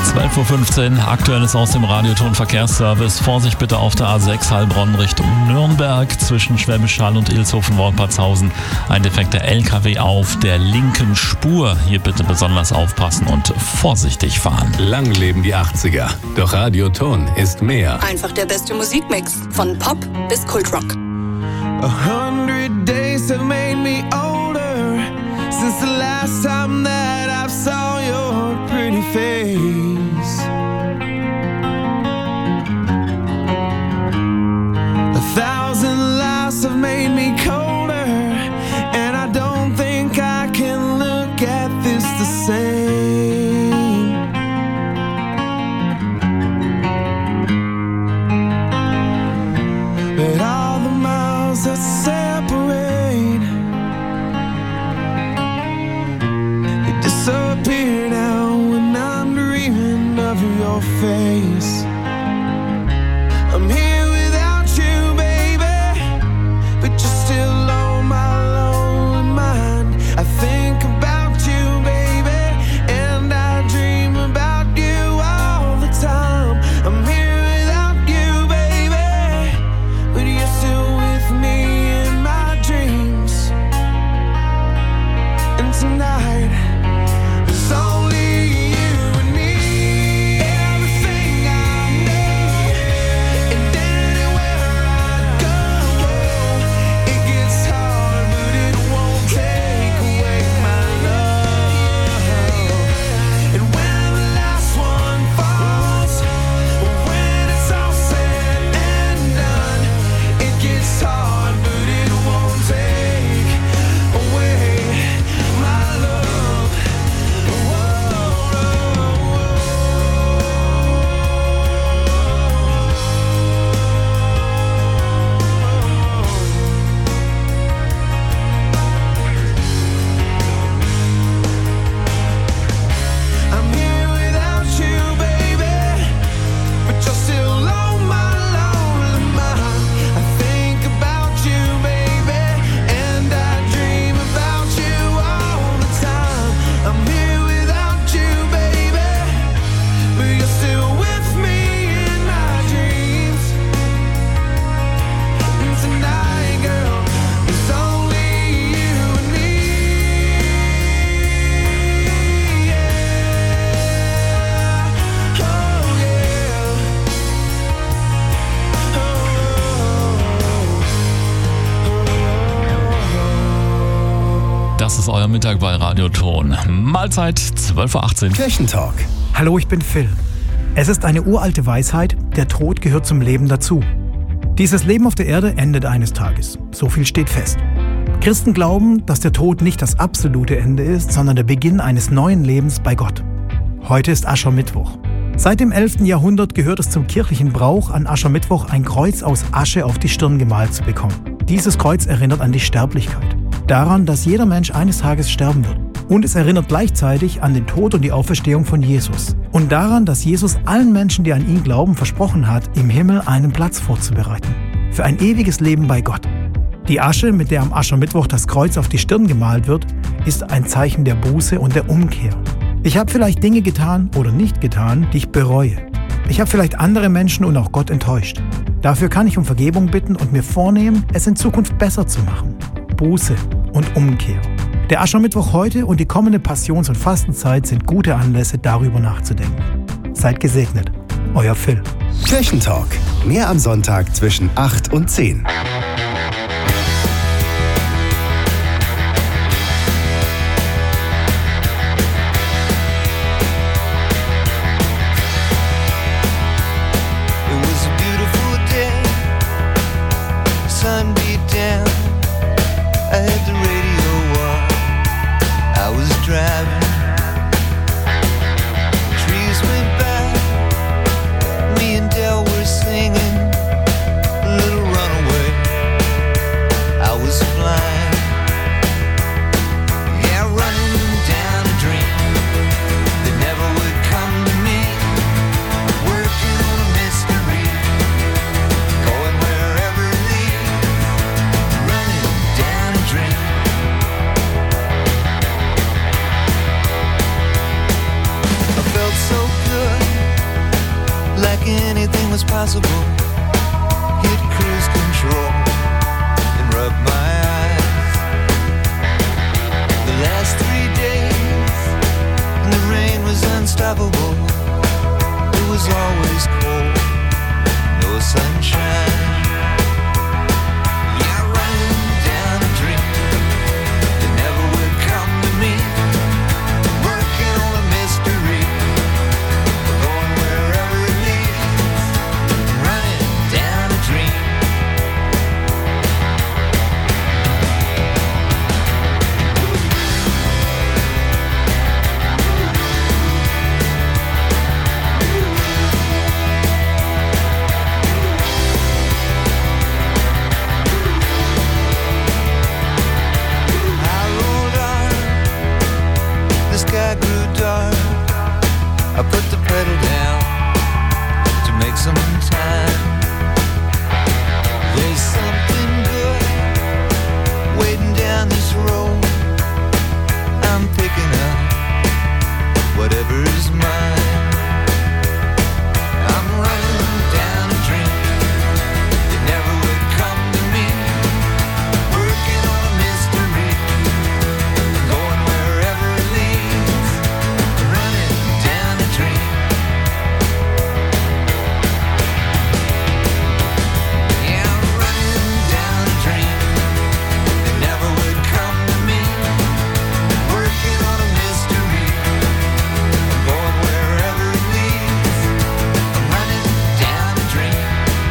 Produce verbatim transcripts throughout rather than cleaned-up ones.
zwölf Uhr fünfzehn, Aktuelles aus dem Radioton-Verkehrsservice. Vorsicht bitte auf der A sechs Heilbronn Richtung Nürnberg zwischen Schwäbisch Hall und Ilshofen-Wolpertshausen. Ein defekter L K W auf der linken Spur. Hier bitte besonders aufpassen und vorsichtig fahren. Lang leben die achtziger. Doch Radioton ist mehr. Einfach der beste Musikmix. Von Pop bis Kultrock. A hundred days have made me older since the last time that I saw your pretty face. A thousand lies have made me colder, and I don't think I can look at this the same. But all the miles that separate, they disappear now when I'm dreaming of your face. I'm here without you, baby, but you're still on my lonely mind. I think about you, baby, and I dream about you all the time. I'm here without you, baby, but you're still with me in my dreams. And tonight, it's only you and me. Everything I know, and anywhere I go, it gets hard, but it won't take away my love. And when the last one falls, when it's all said and done, it gets hard, but it won't take away my love. I'm here without you, baby, but you're still on my lonely mind. I think about you, baby, and I dream about you all the time. I'm here without you, baby, but you're still with me in my dreams. And tonight, girl, it's only you and me. Yeah. Oh, yeah. Das ist euer Mittag bei Radioton. Mahlzeit zwölf Uhr achtzehn. Kirchentalk. Hallo, ich bin Phil. Es ist eine uralte Weisheit, der Tod gehört zum Leben dazu. Dieses Leben auf der Erde endet eines Tages. So viel steht fest. Christen glauben, dass der Tod nicht das absolute Ende ist, sondern der Beginn eines neuen Lebens bei Gott. Heute ist Aschermittwoch. Seit dem elften Jahrhundert gehört es zum kirchlichen Brauch, an Aschermittwoch ein Kreuz aus Asche auf die Stirn gemalt zu bekommen. Dieses Kreuz erinnert an die Sterblichkeit. Daran, dass jeder Mensch eines Tages sterben wird. Und es erinnert gleichzeitig an den Tod und die Auferstehung von Jesus. Und daran, dass Jesus allen Menschen, die an ihn glauben, versprochen hat, im Himmel einen Platz vorzubereiten. Für ein ewiges Leben bei Gott. Die Asche, mit der am Aschermittwoch das Kreuz auf die Stirn gemalt wird, ist ein Zeichen der Buße und der Umkehr. Ich habe vielleicht Dinge getan oder nicht getan, die ich bereue. Ich habe vielleicht andere Menschen und auch Gott enttäuscht. Dafür kann ich um Vergebung bitten und mir vornehmen, es in Zukunft besser zu machen. Buße und Umkehr. Der Aschermittwoch heute und die kommende Passions- und Fastenzeit sind gute Anlässe, darüber nachzudenken. Seid gesegnet. Euer Phil. Kirchentalk. Mehr am Sonntag zwischen acht und zehn. It was a beautiful day, sun beat down. I had the radio on, I was driving. Trees went by, me and Del were singing a little runaway. anything was possible. Hit cruise control and rub my eyes. The last three days and the rain was unstoppable. It was always cold, no sunshine. Yeah, running down a dream that never would come to me. Working on a mystery, going wherever it leads. Running down a dream. Sky grew dark. I put the pedal down to make some time. There's something good waiting down this road. I'm picking up whatever's mine. I'm running down a dream that never would come to me. Working on a mystery, going wherever it leads. Running down a dream. Yeah, I'm running down a dream that never would come to me. Working on a mystery, going wherever it leads. I'm running down a dream.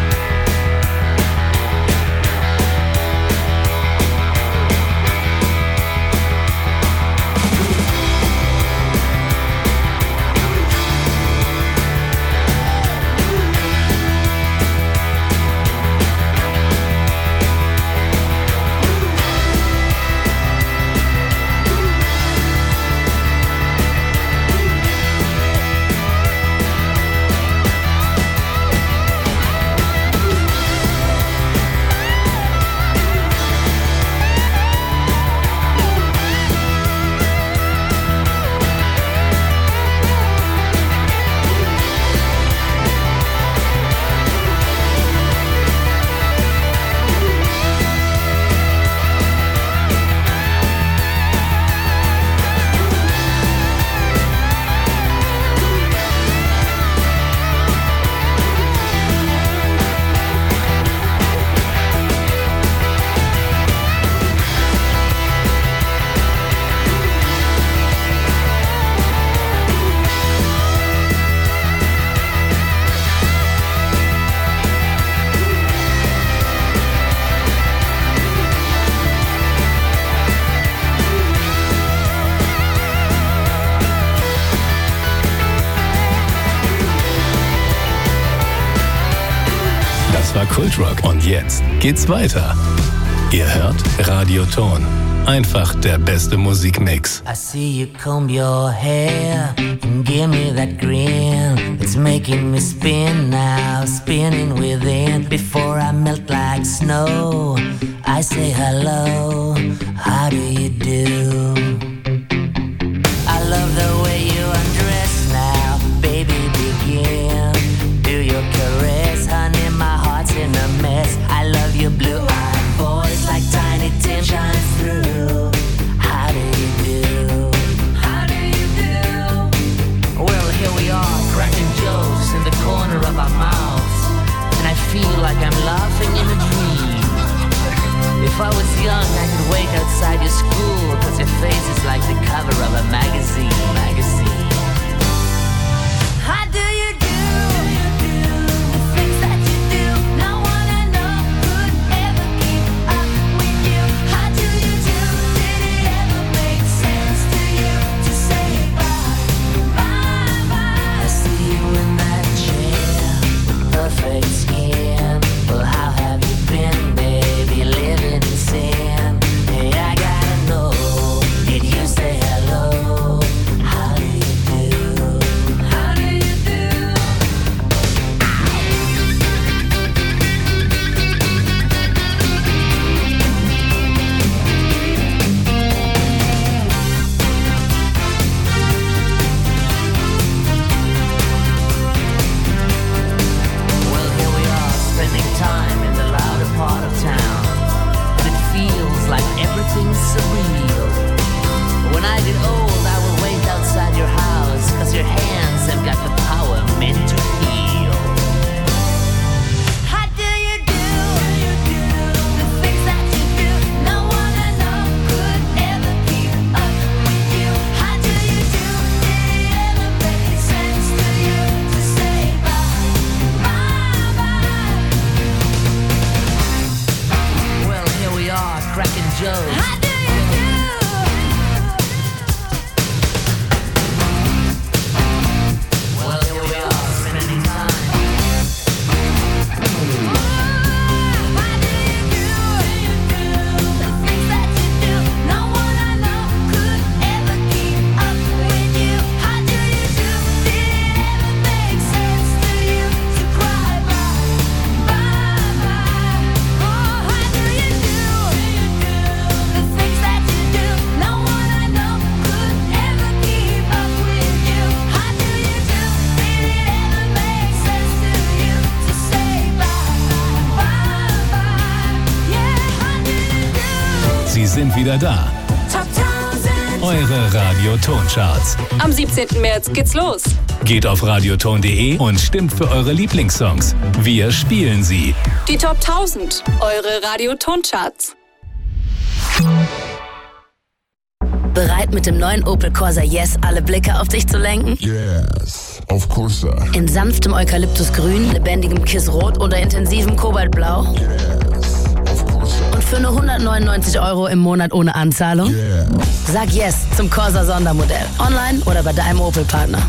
Das war Kultrock und jetzt geht's weiter. Ihr hört Radioton. Einfach der beste Musikmix. I see you comb your hair and give me that grin. It's making me spin now, spinning within. Before I melt like snow, I say hello, how do you do? I love the way you undress now, baby, begin. Do your caress, honey, my heart's in a mess. I love your blue-eyed voice like Tiny Tim shines through. How do you do? How do you do? Well, here we are, cracking jokes in the corner of our mouths, and I feel like I'm laughing in a dream. If I was young, I could wait outside your school, cause your face is wieder da. Eure Radioton-Charts. Am siebzehnten März geht's los. Geht auf radioton punkt de und stimmt für eure Lieblingssongs. Wir spielen sie. Die Top tausend, eure Radioton-Charts. Bereit, mit dem neuen Opel Corsa Yes alle Blicke auf dich zu lenken? Yes, of course. In sanftem Eukalyptusgrün, lebendigem Kissrot oder intensivem Kobaltblau? Yes, of course. Und für nur hundertneunundneunzig Euro im Monat ohne Anzahlung? Yeah. Sag Yes zum Corsa Sondermodell. Online oder bei deinem Opel-Partner.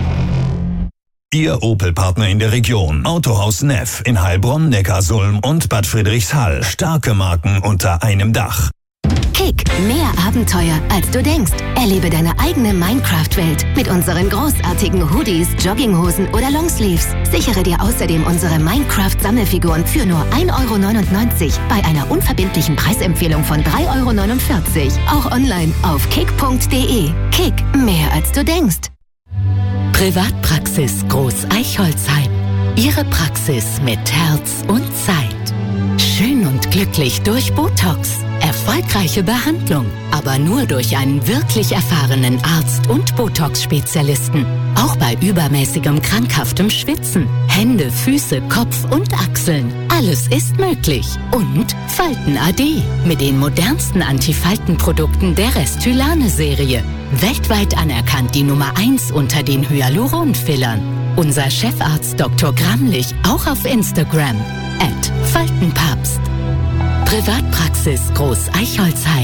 Ihr Opel-Partner in der Region. Autohaus Neff in Heilbronn, Neckarsulm und Bad Friedrichshall. Starke Marken unter einem Dach. Kick, mehr Abenteuer, als du denkst. Erlebe deine eigene Minecraft-Welt mit unseren großartigen Hoodies, Jogginghosen oder Longsleeves. Sichere dir außerdem unsere Minecraft-Sammelfiguren für nur ein Euro neunundneunzig bei einer unverbindlichen Preisempfehlung von drei Euro neunundvierzig. Auch online auf kick punkt de. Kick, mehr als du denkst. Privatpraxis Groß-Eichholzheim. Ihre Praxis mit Herz und Zeit. Schön und glücklich durch Botox. Erfolgreiche Behandlung, aber nur durch einen wirklich erfahrenen Arzt und Botox-Spezialisten. Auch bei übermäßigem krankhaftem Schwitzen. Hände, Füße, Kopf und Achseln. Alles ist möglich. Und Falten A D mit den modernsten Antifaltenprodukten der Restylane-Serie. Weltweit anerkannt die Nummer eins unter den Hyaluron-Fillern. Unser Chefarzt Doktor Gramlich auch auf Instagram. at Faltenpapst. Privatpraxis Groß-Eichholzheim.